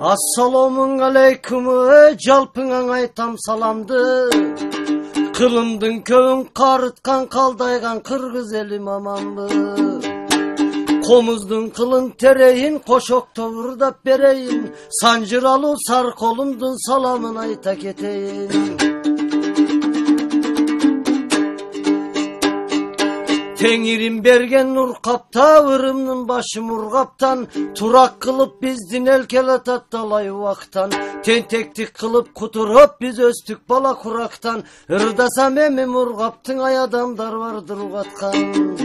Assalamun aleykum, жалпыңа айтам саламды. Кылымдын көбүн карыткан калдайган кыргыз эли мамамды. Комуздун кылын терейин кошокто урдап берейин. Санжыралуу сар колумдун саламын айта кетейин. Теңирим берген нур капта, ырымдын башы мургаптан, турак кылып биздин эл келатат талай убактан. Тентектик кылып кутуруп биз өстүк бала курактан, ырдасам эми мургаптың ай адамдар бардыр угаткан.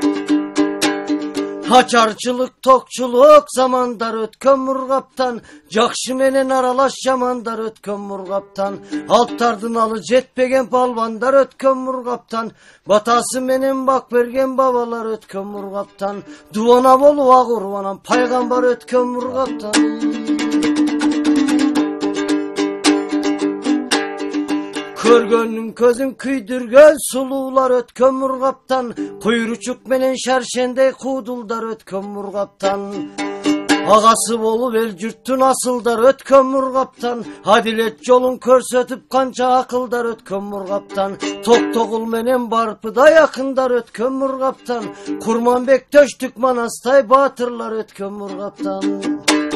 Ачарчылык, токчулук замандар өткөн мургаптан, жакшы менен аралаш жамандар өткөн мургаптан, алптардын алы жетпеген балбандар өткөн мургаптан, батасы менен бак берген бабалар өткөн мургаптан, дуана болуп ак урбанан пайгамбар өткөн мургаптан. Көргөнүн көзүн күйдүргөн сулуулар өткөн мургаптан, куйручук менен шаршендей куудулдар өткөн мургаптан. Агасы болуп эл журттун асылдар өткөн мургаптан, адилет жолун көрсөтүп канча акылдар өткөн мургаптан. Токтогул менен барпыдай акындар өткөн мургаптан, Курманбек Төштүк Манастай баатырлар өткөн мургаптан.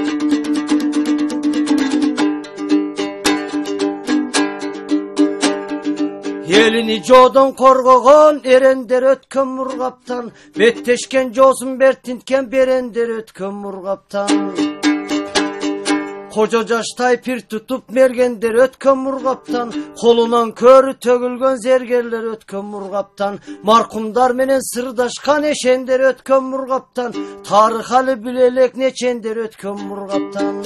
Елini жодон коргогон эрендер өткөн мургаптан, беттешкен жоосун бертинткен берендер өткөн мургаптан. Кожо жаштай пир тутуп мергендер өткөн мургаптан, колунан көрү төгүлгөн зергерлер өткөн мургаптан, маркумдар менен сырдашкан эшендер өткөн мургаптан, тарых али биле элек нечендер өткөн мургаптан.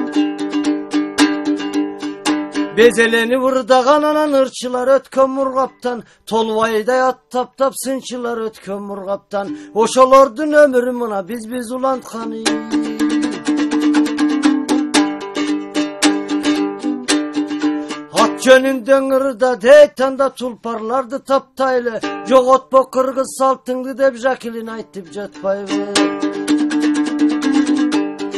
Безелени вырдаган анан ырчылар өткөн мургаптан, толбайдай аттаптап сынчылар өткөн мургаптан, ошолордун өмүрү мына биз улантканы. Ат жөнүндөн ырда дейтанда тулпарларды таптайлы, жоготпо кыргыз салтыңды деп Жакилин айтып жатпайбы.